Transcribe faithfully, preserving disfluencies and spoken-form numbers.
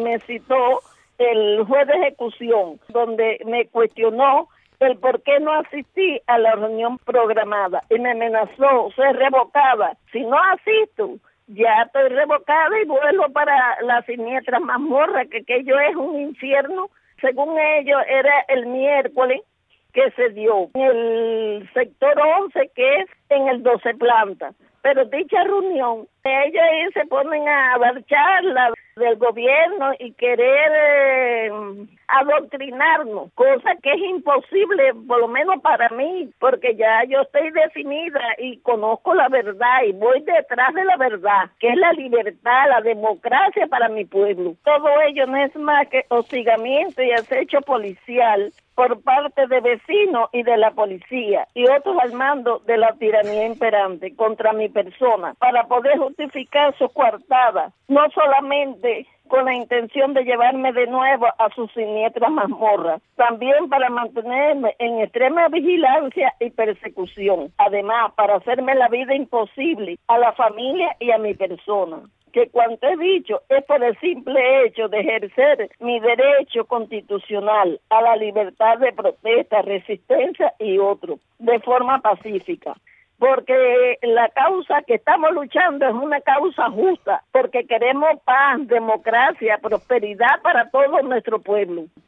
me citó el juez de ejecución, donde me cuestionó el por qué no asistí a la reunión programada y me amenazó ser revocada. Si no asisto, ya estoy revocada y vuelvo para la siniestra mazmorra, que aquello es un infierno. Según ellos, era el miércoles que se dio en el sector once, que es en el doce planta. Pero dicha reunión, ellos ahí se ponen a dar charlas del gobierno y querer eh, adoctrinarnos, cosa que es imposible, por lo menos para mí, porque ya yo estoy definida y conozco la verdad y voy detrás de la verdad, que es la libertad, la democracia para mi pueblo. Todo ello no es más que hostigamiento y acecho policial por parte de vecinos y de la policía y otros al mando de la tiranía imperante contra mi persona para poder justificar su coartada, no solamente con la intención de llevarme de nuevo a sus siniestras mazmorras, también para mantenerme en extrema vigilancia y persecución, además para hacerme la vida imposible a la familia y a mi persona. Que cuanto he dicho es por el simple hecho de ejercer mi derecho constitucional a la libertad de protesta, resistencia y otro, de forma pacífica. Porque la causa que estamos luchando es una causa justa, porque queremos paz, democracia, prosperidad para todo nuestro pueblo.